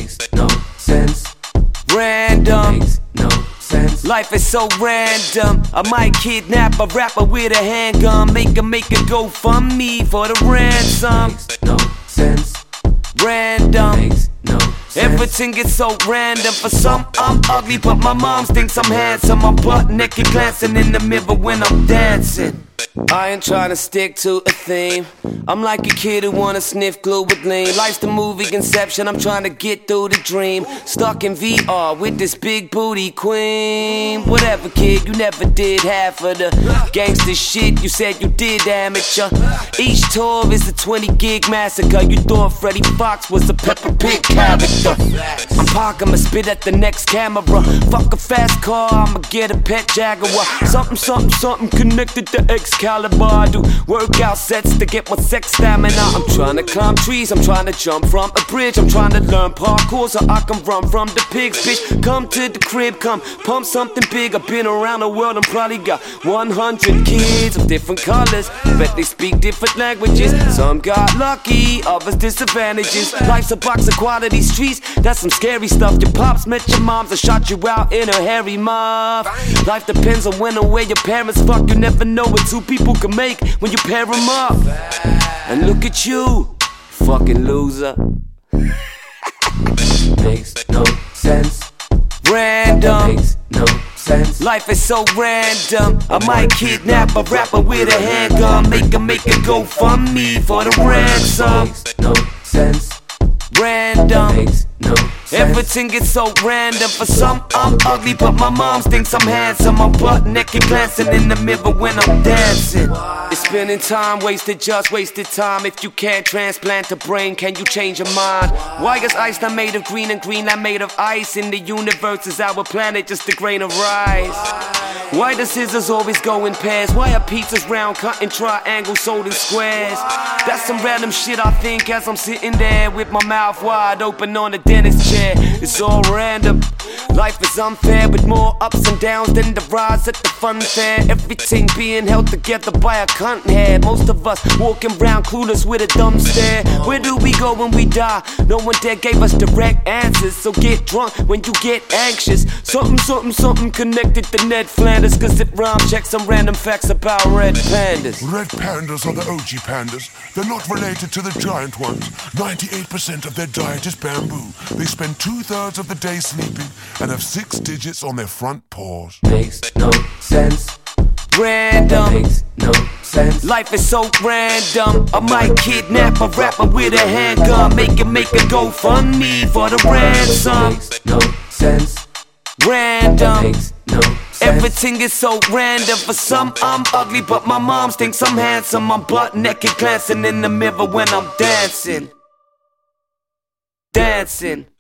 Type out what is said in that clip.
Makes no sense. Random. Makes no sense. Life is so random. I might kidnap a rapper with a handgun. Make a GoFundMe for the ransom. Makes no sense. Random. Makes no sense. Everything is so random. For some I'm ugly, but my mom thinks I'm handsome. I'm butt naked glancing in the mirror when I'm dancing. I ain't trying to stick to a theme. I'm like a kid who wanna sniff glue with lean. Life's the movie Inception, I'm trying to get through the dream. Stuck in VR with this big booty queen. Whatever kid, you never did half of the gangster shit you said you did, amateur. Each tour is a 20 gig massacre. You thought Freddie Fox was a Peppa Pig character. I'm parking, I'ma spit at the next camera. Fuck a fast car, I'ma get a pet Jaguar. Something connected to Excalibur. I do workout sets to get my sex stamina. I'm trying to climb trees, I'm trying to jump from a bridge. I'm trying to learn parkour so I can run from the pigs. Bitch, come to the crib, come pump something big. I've been around the world and probably got 100 kids of different colors. Bet they speak different languages. Some got lucky, others disadvantages. Life's a box of quality streets, that's some scary stuff. Your pops met your moms and shot you out in a hairy muff. Life depends on when or where your parents fuck. You never know what two people can make when you pair them up. And look at you, fucking loser. Makes no sense. Random. Makes no sense. Life is so random. I might kidnap a rapper with a handgun. Make a GoFundMe for the ransom. Makes no sense. Random. Makes no sense. Everything is so random. For some I'm ugly, but my mom thinks I'm handsome. I'm butt naked glancing in the mirror when I'm dancing. It's spending time wasted, just wasted time. If you can't transplant a brain, can you change your mind? Why is ice not made of green and Greenland made of ice? In the universe is our planet just a grain of rice? Why do scissors always go in pairs? Why are pizzas round, cut in triangles, sold in squares? That's some random shit I think as I'm sitting there with my mouth wide open on the dentist chair. It's all random. Life is unfair with more ups and downs than the rides at the fun fair. Everything being held together by a cunt head. Most of us walking around clueless with a dumb stare. Where do we go when we die? No one there gave us direct answers. So get drunk when you get anxious. Something connected to Ned Flanders. Cause it rhymes, check some random facts about red pandas. Red pandas are the OG pandas. They're not related to the giant ones. 98% of their diet is bamboo. They spend 2/3 of the day sleeping and have 6 digits on their front paws. Makes no sense. Random. Makes no sense. Life is so random. I might kidnap a rapper with a handgun. Make a GoFundMe for the ransom. Makes no sense. Random. Makes no sense. Everything is so random. For some I'm ugly, but my mom thinks I'm handsome. I'm butt naked glancing in the mirror when I'm dancing. Dancing.